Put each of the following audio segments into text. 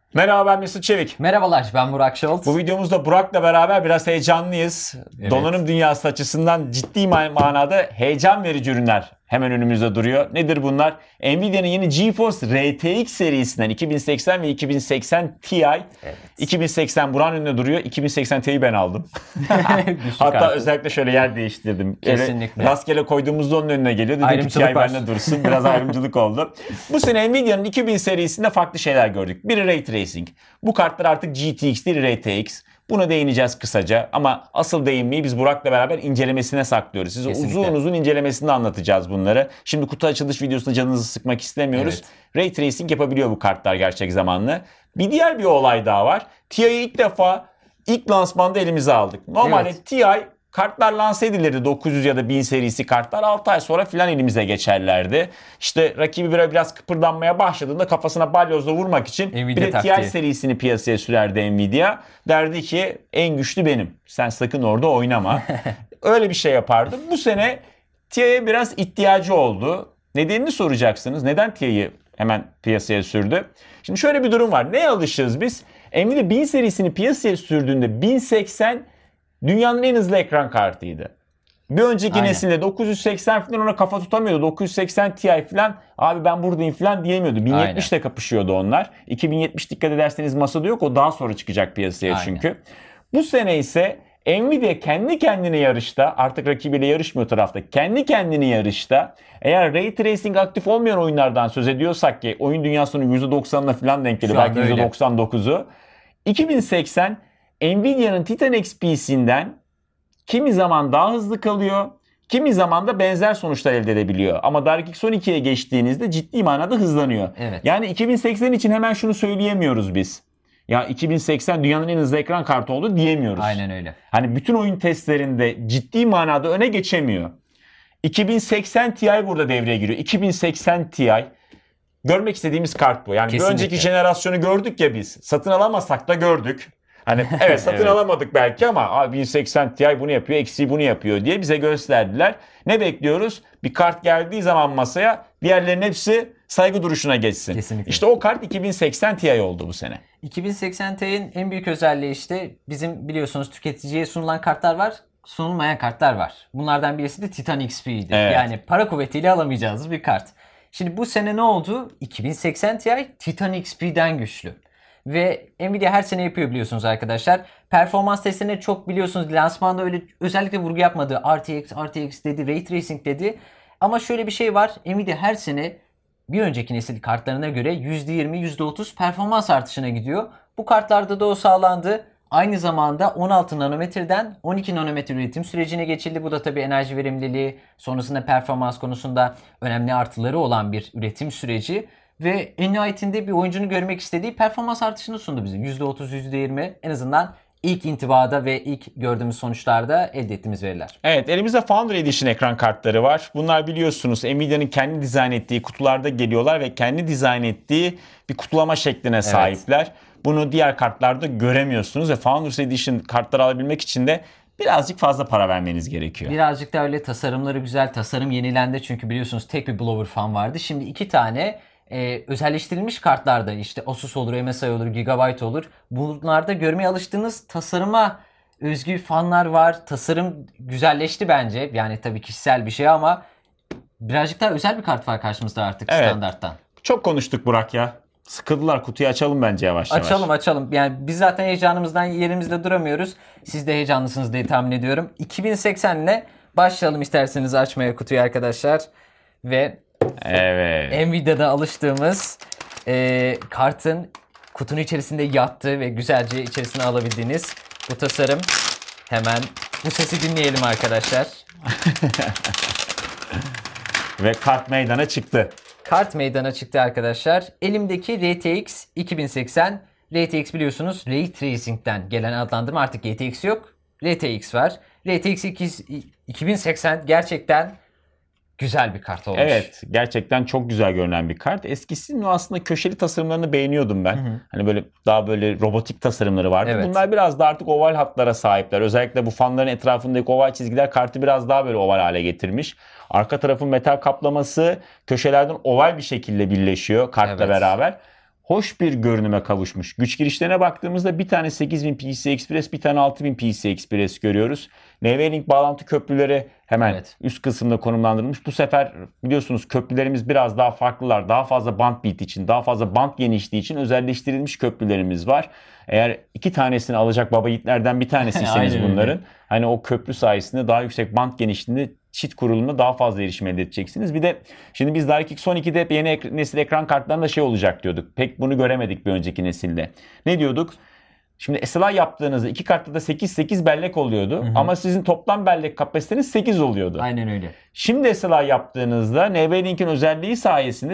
Merhaba, ben Mesut Çevik. Merhabalar, ben Burak Şolt. Bu videomuzda Burak'la beraber biraz heyecanlıyız. Evet. Donanım dünyası açısından ciddi manada heyecan verici ürünler hemen önümüzde duruyor. Nedir bunlar? Nvidia'nın yeni GeForce RTX serisinden 2080 ve 2080 Ti. Evet. 2080 buranın önünde duruyor. 2080 Ti'yi ben aldım. Hatta artık. özellikle şöyle yer değiştirdim. Kesinlikle. Rastgele koyduğumuzda onun önüne geliyor. Dedim ki Ti benimle dursun. Biraz ayrımcılık oldu. Bu sene Nvidia'nın 2000 serisinde farklı şeyler gördük. Biri Ray Tracing. Bu kartlar artık GTX değil, RTX. Buna değineceğiz kısaca ama asıl değinmeyi biz Burak'la beraber incelemesine saklıyoruz. Size Kesinlikle. uzun incelemesinde anlatacağız bunları. Şimdi kutu açılış videosunda canınızı sıkmak istemiyoruz. Evet. Ray Tracing yapabiliyor bu kartlar gerçek zamanlı. Bir olay daha var. Ti'yi ilk lansmanda elimize aldık. Normalde Evet. Ti kartlar lanse edilirdi, 900 ya da 1000 serisi kartlar 6 ay sonra filan elimize geçerlerdi. İşte rakibi biraz kıpırdanmaya başladığında kafasına balyozla vurmak için Nvidia bir de taktiği. Ti serisini piyasaya sürerdi Nvidia. Derdi ki en güçlü benim. Sen sakın orada oynama. Öyle bir şey yapardı. Bu sene Ti'ye biraz ihtiyacı oldu. Nedenini soracaksınız. Neden Ti'yi hemen piyasaya sürdü? Şimdi şöyle bir durum var. Neye alışığız biz? Nvidia 1000 serisini piyasaya sürdüğünde 1080 dünyanın en hızlı ekran kartıydı. Bir önceki nesilde 980 falan ona kafa tutamıyordu. 980 Ti falan abi ben buradayım falan diyemiyordu. 1070 ile kapışıyordu onlar. 2070 dikkat ederseniz masada yok. O daha sonra çıkacak piyasaya çünkü. Bu sene ise Nvidia kendi kendine yarışta, artık rakibiyle yarışmıyor tarafta. Kendi kendine yarışta, eğer Ray Tracing aktif olmayan oyunlardan söz ediyorsak ki oyun dünyasının %90'ına falan denk geliyor. Belki %99'u. 2080 Nvidia'nın Titan XP'sinden kimi zaman daha hızlı kalıyor, kimi zaman da benzer sonuçlar elde edebiliyor. Ama DirectX 12'ye geçtiğinizde ciddi manada hızlanıyor. Evet. Yani 2080 için hemen şunu söyleyemiyoruz biz. Ya 2080 dünyanın en hızlı ekran kartı oldu diyemiyoruz. Aynen öyle. Hani bütün oyun testlerinde ciddi manada öne geçemiyor. 2080 Ti burada devreye giriyor. 2080 Ti görmek istediğimiz kart bu. Yani Kesinlikle. bir önceki jenerasyonu gördük ya biz. Satın alamasak da gördük. Hani evet satın alamadık belki ama 1080 Ti bunu yapıyor, eksiği bunu yapıyor diye bize gösterdiler. Ne bekliyoruz? Bir kart geldiği zaman masaya diğerlerinin hepsi saygı duruşuna geçsin. Kesinlikle. İşte o kart 2080 Ti oldu bu sene. 2080 Ti'nin en büyük özelliği işte bizim biliyorsunuz tüketiciye sunulan kartlar var, sunulmayan kartlar var. Bunlardan birisi de Titan XP'ydi. Evet. Yani para kuvvetiyle alamayacağınız bir kart. Şimdi bu sene ne oldu? 2080 Ti Titan XP'den güçlü. Ve Nvidia her sene yapıyor biliyorsunuz arkadaşlar. Performans testlerine çok biliyorsunuz lansmanda öyle özellikle vurgu yapmadı. RTX dedi, Ray Tracing dedi. Ama şöyle bir şey var. Nvidia her sene bir önceki nesil kartlarına göre %20, %30 performans artışına gidiyor. Bu kartlarda da o sağlandı. Aynı zamanda 16 nanometreden 12 nanometre üretim sürecine geçildi. Bu da tabii enerji verimliliği sonrasında performans konusunda önemli artıları olan bir üretim süreci. Ve en nihayetinde bir oyuncunun görmek istediği performans artışını sundu bize. %30, %20 en azından ilk intibada ve ilk gördüğümüz sonuçlarda elde ettiğimiz veriler. Evet, elimizde Foundry Edition ekran kartları var. Bunlar biliyorsunuz Nvidia'nın kendi dizayn ettiği kutularda geliyorlar ve kendi dizayn ettiği bir kutulama şekline sahipler. Bunu diğer kartlarda göremiyorsunuz ve Foundry Edition kartları alabilmek için de birazcık fazla para vermeniz gerekiyor. Birazcık da öyle, tasarımları güzel. Tasarım yenilendi çünkü biliyorsunuz tek bir blower fan vardı. Şimdi 2 tane özelleştirilmiş kartlarda işte Asus olur, MSI olur, Gigabyte olur. Bunlarda görmeye alıştığınız tasarıma özgü fanlar var. Tasarım güzelleşti bence. Yani tabii kişisel bir şey ama birazcık daha özel bir kart var karşımızda artık standarttan. Çok konuştuk Burak ya. Sıkıldılar, kutuyu açalım bence yavaş yavaş. Açalım. Yani biz zaten heyecanımızdan yerimizde duramıyoruz. Siz de heyecanlısınız diye tahmin ediyorum. 2080 ile başlayalım isterseniz açmaya kutuyu arkadaşlar. Ve Nvidia'da alıştığımız kartın kutunun içerisinde yattığı ve güzelce içerisine alabildiğiniz bu tasarım. Hemen bu sesi dinleyelim arkadaşlar. Ve kart meydana çıktı. Kart meydana çıktı arkadaşlar. Elimdeki RTX 2080. RTX biliyorsunuz Ray Tracing'den gelen adlandırma, artık GTX yok. RTX var. RTX 2080 gerçekten güzel bir kart olmuş. Evet, gerçekten çok güzel görünen bir kart. Eskisinin o aslında köşeli tasarımlarını beğeniyordum ben. Hani böyle daha böyle robotik tasarımları vardı. Evet. Bunlar biraz da artık oval hatlara sahipler. Özellikle bu fanların etrafındaki oval çizgiler kartı biraz daha böyle oval hale getirmiş. Arka tarafın metal kaplaması köşelerden oval bir şekilde birleşiyor kartla beraber. hoş bir görünüme kavuşmuş. Güç girişlerine baktığımızda bir tane 8000 PCI Express, bir tane 6000 PCI Express görüyoruz. NVLink bağlantı köprüleri hemen üst kısımda konumlandırılmış. Bu sefer biliyorsunuz köprülerimiz biraz daha farklılar. Daha fazla bandwidth için, daha fazla band genişliği için özelleştirilmiş köprülerimiz var. Eğer 2 tanesini alacak baba yiğitlerden bir tanesiyseniz bunların, hani o köprü sayesinde daha yüksek band genişliğinde çift kurulumda daha fazla erişim elde edeceksiniz. Bir de şimdi biz DirectX 12'de hep yeni nesil ekran kartlarında şey olacak diyorduk. Pek bunu göremedik bir önceki nesilde. Ne diyorduk? Şimdi SLI yaptığınızda 2 kartta da 8 bellek oluyordu. Ama sizin toplam bellek kapasiteniz 8 oluyordu. Aynen öyle. Şimdi SLI yaptığınızda NVLink'in özelliği sayesinde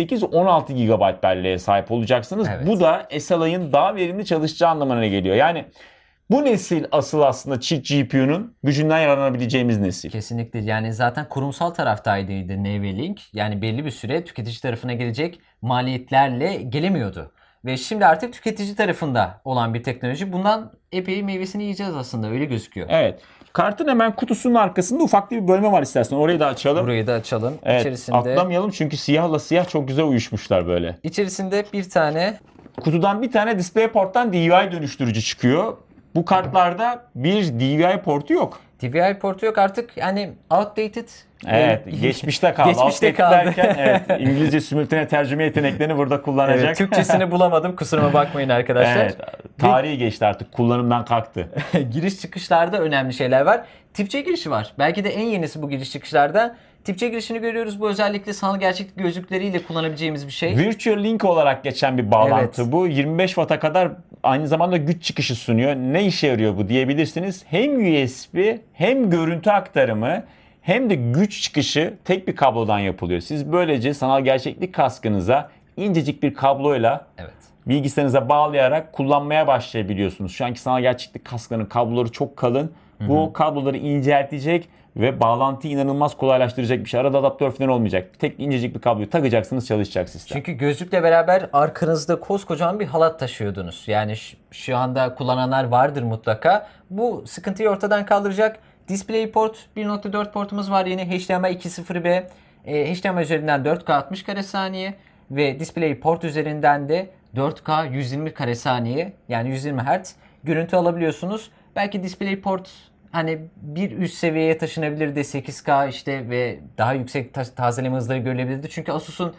16 GB belleğe sahip olacaksınız. Bu da SLI'ın daha verimli çalışacağı anlamına geliyor. Yani bu nesil asıl aslında çift GPU'nun gücünden yararlanabileceğimiz nesil. Kesinlikle. Yani zaten kurumsal taraftaydı NVLink. Yani belli bir süre tüketici tarafına gelecek maliyetlerle gelemiyordu. Ve şimdi artık tüketici tarafında olan bir teknoloji. Bundan epey meyvesini yiyeceğiz aslında. Öyle gözüküyor. Evet. Kartın hemen kutusunun arkasında ufak bir bölme var istersen. Orayı da açalım. Burayı da açalım. Evet, İçerisinde... atlamayalım çünkü siyahla siyah çok güzel uyuşmuşlar böyle. İçerisinde bir tane... Kutudan bir tane DisplayPort'tan DVI dönüştürücü çıkıyor. Bu kartlarda bir DVI portu yok. DVI portu yok artık, yani outdated. Evet, geçmişte kaldı. Geçmişte kaldı. Derken, evet, İngilizce simultane tercüme yeteneklerini burada kullanacak. Evet, Türkçesini bulamadım, kusuruma bakmayın arkadaşlar. Evet, tarihi geçti artık, kullanımdan kalktı. Giriş çıkışlarda önemli şeyler var. Tip C girişi var. Belki de en yenisi bu giriş çıkışlarda. Tip C girişini görüyoruz. Bu özellikle sanal gerçeklik gözlükleriyle kullanabileceğimiz bir şey. Virtual Link olarak geçen bir bağlantı bu. 25 Watt'a kadar aynı zamanda güç çıkışı sunuyor. Ne işe yarıyor bu diyebilirsiniz. Hem USB hem görüntü aktarımı hem de güç çıkışı tek bir kablodan yapılıyor. Siz böylece sanal gerçeklik kaskınıza incecik bir kabloyla bilgisayarınıza bağlayarak kullanmaya başlayabiliyorsunuz. Şu anki sanal gerçeklik kasklarının kabloları çok kalın. Bu kabloları inceltecek ve bağlantıyı inanılmaz kolaylaştıracak bir şey. Arada adaptör falan olmayacak. Tek incecik bir kabloyu takacaksınız, çalışacak sistem. Çünkü gözlükle beraber arkanızda koskocaman bir halat taşıyordunuz. Yani şu anda kullananlar vardır mutlaka. Bu sıkıntıyı ortadan kaldıracak. DisplayPort 1.4 portumuz var yeni. HDMI 2.0B. HDMI üzerinden 4K 60 kare saniye ve DisplayPort üzerinden de 4K 120 kare saniye, yani 120 Hz görüntü alabiliyorsunuz. Belki DisplayPort hani bir üst seviyeye taşınabilirdi, 8K işte ve daha yüksek tazeleme hızları görülebilirdi. Çünkü Asus'un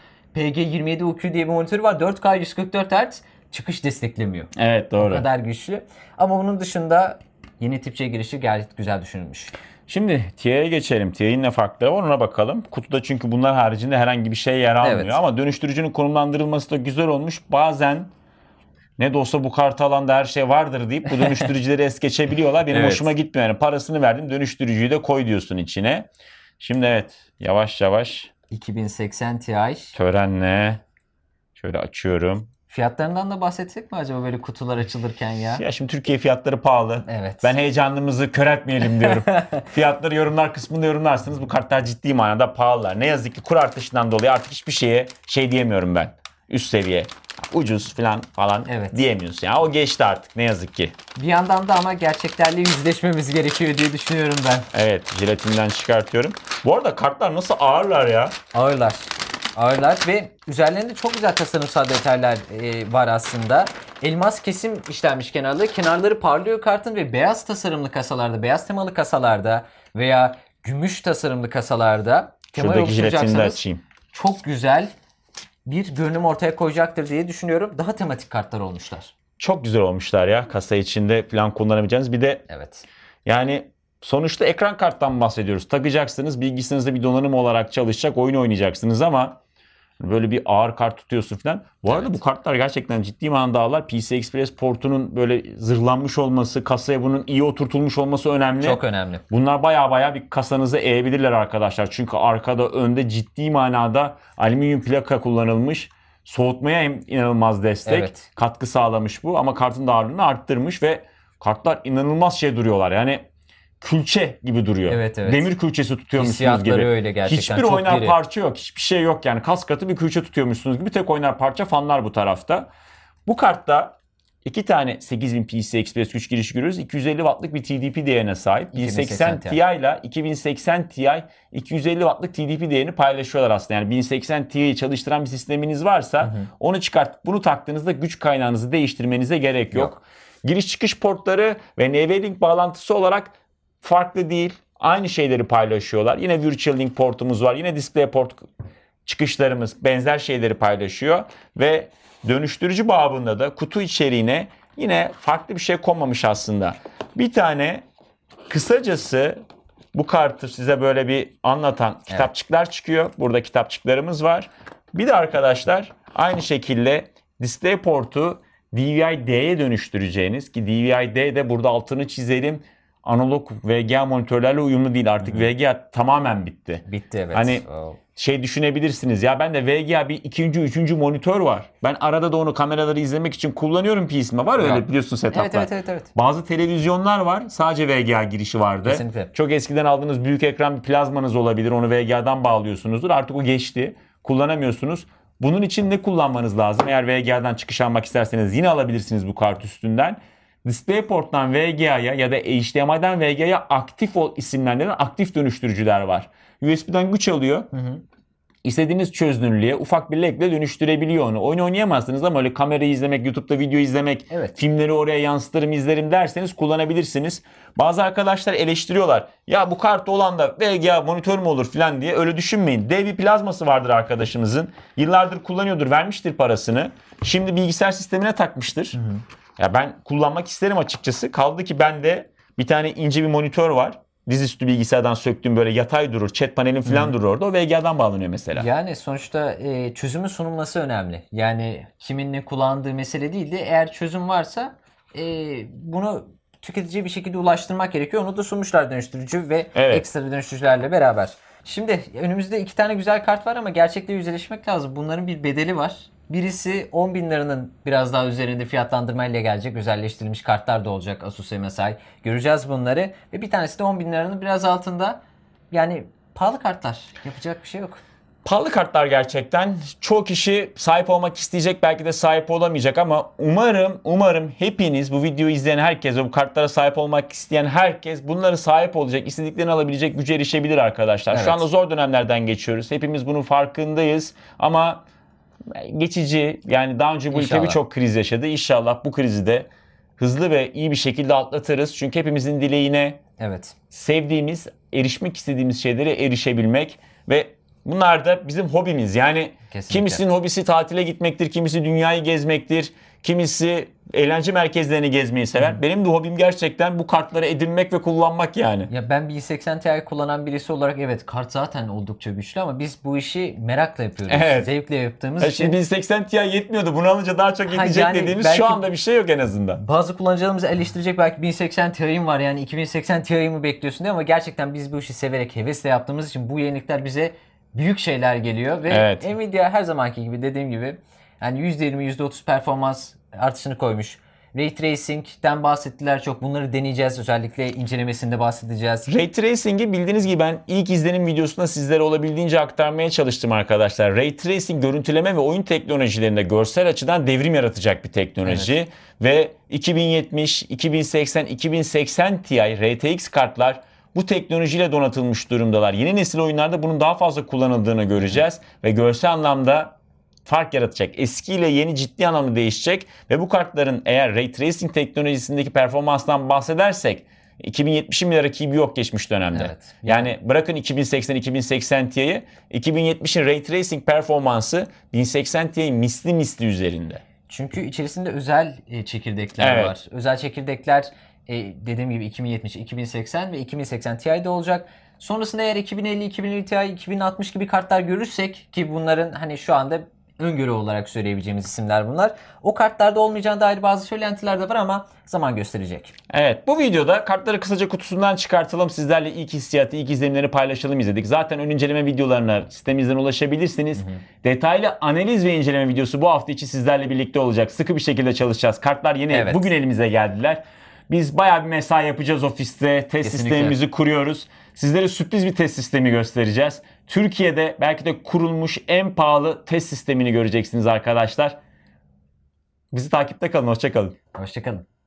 PG27UQ diye bir monitörü var. 4K 144 Hz çıkış desteklemiyor. Evet, doğru. O kadar güçlü. Ama bunun dışında yeni tip C girişi gayet güzel düşünülmüş. Şimdi TIA'ya geçelim. TIA'nın ne farkları var ona bakalım. Kutuda çünkü bunlar haricinde herhangi bir şey yer almıyor. Ama dönüştürücünün konumlandırılması da güzel olmuş. Bazen ne de olsa bu kartı alanda her şey vardır deyip bu dönüştürücüleri es geçebiliyorlar. Benim hoşuma gitmiyor. Yani parasını verdim, dönüştürücüyü de koy diyorsun içine. Şimdi yavaş yavaş 2080 Ti törenle şöyle açıyorum. Fiyatlarından da bahsetsek mi acaba böyle kutular açılırken ya? Ya şimdi Türkiye fiyatları pahalı. Evet. Ben heyecanımızı köreltmeyelim diyorum. Fiyatları yorumlar kısmında yorumlarsınız. Bu kartlar ciddi manada pahalılar. Ne yazık ki kur artışından dolayı artık hiçbir şeye şey diyemiyorum ben. Üst seviye, ucuz falan diyemiyorsun. Ya o geçti artık ne yazık ki. Bir yandan da ama gerçeklerle yüzleşmemiz gerekiyor diye düşünüyorum ben. Evet, jelatinden çıkartıyorum. Bu arada kartlar nasıl ağırlar ya? Ağırlar ve üzerlerinde çok güzel tasarımsal detaylar var aslında. Elmas kesim işlenmiş kenarları. Kenarları parlıyor kartın ve beyaz tasarımlı kasalarda, beyaz temalı kasalarda veya gümüş tasarımlı kasalarda temayı oluşturacaksanız çok güzel bir görünüm ortaya koyacaktır diye düşünüyorum. Daha tematik kartlar olmuşlar. Çok güzel olmuşlar ya. Kasa içinde falan kullanabileceğiniz. Bir de yani sonuçta ekran karttan bahsediyoruz. Takacaksınız, bilgisayarınızda bir donanım olarak çalışacak, oyun oynayacaksınız ama böyle bir ağır kart tutuyorsun falan. Bu arada bu kartlar gerçekten ciddi manada ağırlar. PCI Express portunun böyle zırhlanmış olması, kasaya bunun iyi oturtulmuş olması önemli. Çok önemli. Bunlar baya bir kasanızı eğebilirler arkadaşlar. Çünkü arkada, önde ciddi manada alüminyum plaka kullanılmış. Soğutmaya inanılmaz destek. Katkı sağlamış bu ama kartın da ağırlığını arttırmış ve kartlar inanılmaz duruyorlar. Yani külçe gibi duruyor. Demir külçesi tutuyormuşsunuz gibi. Öyle gerçekten. Hiçbir çok oynar diri. parça yok. Hiçbir şey yok yani. Kas katı bir külçe tutuyormuşsunuz gibi. Tek oynar parça fanlar bu tarafta. Bu kartta 2 tane 8000 PCI Express güç girişi görüyoruz. 250 wattlık bir TDP değerine sahip. 1080 Ti ile 2080 Ti 250 wattlık TDP değerini paylaşıyorlar aslında. Yani 1080 Ti'yi çalıştıran bir sisteminiz varsa onu çıkartıp bunu taktığınızda güç kaynağınızı değiştirmenize gerek yok. Giriş çıkış portları ve NVLink bağlantısı olarak farklı değil. Aynı şeyleri paylaşıyorlar. Yine Virtual Link portumuz var. Yine DisplayPort çıkışlarımız benzer şeyleri paylaşıyor. Ve dönüştürücü babında da kutu içeriğine yine farklı bir şey konmamış aslında. Bir tane kısacası bu kartı size böyle bir anlatan kitapçıklar çıkıyor. Burada kitapçıklarımız var. Bir de arkadaşlar aynı şekilde DisplayPort'u DVI-D'ye dönüştüreceğiniz ki DVI-D de burada altını çizelim. Analog VGA monitörlerle uyumlu değil. Artık VGA tamamen bitti. Bitti evet. Hani şey düşünebilirsiniz ya ben de VGA bir ikinci, üçüncü monitör var. Ben arada da onu kameraları izlemek için kullanıyorum PC'me. Var öyle biliyorsun setuplar. Evet. Bazı televizyonlar var. Sadece VGA girişi vardı. Kesinlikle. Çok eskiden aldığınız büyük ekran bir plazmanız olabilir. Onu VGA'dan bağlıyorsunuzdur. Artık o geçti. Kullanamıyorsunuz. Bunun için ne kullanmanız lazım? Eğer VGA'dan çıkış almak isterseniz yine alabilirsiniz bu kart üstünden. DisplayPort'tan VGA'ya ya da HDMI'den VGA'ya aktif isimlendirilen aktif dönüştürücüler var. USB'den güç alıyor. İstediğiniz çözünürlüğe ufak bir ledle dönüştürebiliyor onu. Oyun oynayamazsınız ama öyle kamerayı izlemek, YouTube'da video izlemek, filmleri oraya yansıtırım izlerim derseniz kullanabilirsiniz. Bazı arkadaşlar eleştiriyorlar. Ya bu kart olan da VGA monitör mü olur falan diye öyle düşünmeyin. Dev bir plazması vardır arkadaşımızın. Yıllardır kullanıyordur, vermiştir parasını. Şimdi bilgisayar sistemine takmıştır. Ya ben kullanmak isterim açıkçası. Kaldı ki bende bir tane ince bir monitör var. Dizüstü bilgisayardan söktüğüm böyle yatay durur. Chat panelim falan durur orada. O VGA'dan bağlanıyor mesela. Yani sonuçta çözümün sunulması önemli. Yani kimin ne kullandığı mesele değil de eğer çözüm varsa bunu tüketiciye bir şekilde ulaştırmak gerekiyor. Onu da sunmuşlar dönüştürücü ve ekstra dönüştürücülerle beraber. Şimdi önümüzde 2 tane güzel kart var ama gerçekle yüzleşmek lazım. Bunların bir bedeli var. Birisi 10.000 liranın biraz daha üzerinde fiyatlandırmayla gelecek. Özelleştirilmiş kartlar da olacak Asus MSI. Göreceğiz bunları. Ve bir tanesi de 10.000 liranın biraz altında. Yani pahalı kartlar. Yapacak bir şey yok. Pahalı kartlar gerçekten. Çoğu kişi sahip olmak isteyecek, belki de sahip olamayacak ama umarım hepiniz, bu videoyu izleyen herkes ve bu kartlara sahip olmak isteyen herkes bunları sahip olacak, istediklerini alabilecek güce erişebilir arkadaşlar. Şu anda zor dönemlerden geçiyoruz. Hepimiz bunun farkındayız ama geçici, yani daha önce bu ülke birçok kriz yaşadı. İnşallah bu krizi de hızlı ve iyi bir şekilde atlatırız. Çünkü hepimizin dileğine sevdiğimiz, erişmek istediğimiz şeylere erişebilmek ve bunlar da bizim hobimiz. Yani kimisinin hobisi tatile gitmektir, kimisi dünyayı gezmektir, kimisi eğlence merkezlerini gezmeyi sever. Benim de hobim gerçekten bu kartları edinmek ve kullanmak yani. Ya ben 1080 Ti kullanan birisi olarak kart zaten oldukça güçlü ama biz bu işi merakla yapıyoruz. Zevkle yaptığımız için. Şimdi 1080 Ti yetmiyordu. Bunu alınca daha çok yetecek dediğimiz şu anda bir şey yok en azından. Bazı kullanıcılarımız eleştirecek, belki 1080 Ti'm var yani 2080 Ti'mi bekliyorsun diye, ama gerçekten biz bu işi severek, hevesle yaptığımız için bu yenilikler bize büyük şeyler geliyor ve Nvidia her zamanki gibi, dediğim gibi yani %20 %30 performans artışını koymuş. Ray Tracing'den bahsettiler çok. Bunları deneyeceğiz. Özellikle incelemesinde bahsedeceğiz. Ray Tracing'i bildiğiniz gibi ben ilk izlenim videosunda sizlere olabildiğince aktarmaya çalıştım arkadaşlar. Ray Tracing görüntüleme ve oyun teknolojilerinde görsel açıdan devrim yaratacak bir teknoloji. Ve 2070, 2080, 2080 Ti RTX kartlar bu teknolojiyle donatılmış durumdalar. Yeni nesil oyunlarda bunun daha fazla kullanıldığını göreceğiz. Ve görsel anlamda fark yaratacak. Eski ile yeni ciddi anlamda değişecek ve bu kartların eğer Ray Tracing teknolojisindeki performanstan bahsedersek 2070'in bir rakibi yok geçmiş dönemde. Yani bırakın 2080 Ti'yi, 2070'in Ray Tracing performansı 1080 Ti'nin misli üzerinde. Çünkü içerisinde özel çekirdekler var. Özel çekirdekler dediğim gibi 2070, 2080 ve 2080 Ti'de olacak. Sonrasında eğer 2050, 2050 Ti, 2060 gibi kartlar görürsek, ki bunların hani şu anda öngörü olarak söyleyebileceğimiz isimler bunlar. O kartlarda olmayacağına dair bazı söylentiler de var ama zaman gösterecek. Evet, bu videoda kartları kısaca kutusundan çıkartalım. Sizlerle ilk hissiyatı, ilk izlenimleri paylaşalım istedik. Zaten ön inceleme videolarına sitemizden ulaşabilirsiniz. Detaylı analiz ve inceleme videosu bu hafta içi sizlerle birlikte olacak. Sıkı bir şekilde çalışacağız. Kartlar yeni bugün elimize geldiler. Biz bayağı bir mesai yapacağız ofiste. Test sistemimizi kuruyoruz. Sizlere sürpriz bir test sistemi göstereceğiz. Türkiye'de belki de kurulmuş en pahalı test sistemini göreceksiniz arkadaşlar. Bizi takipte kalın. Hoşça kalın. Hoşçakalın.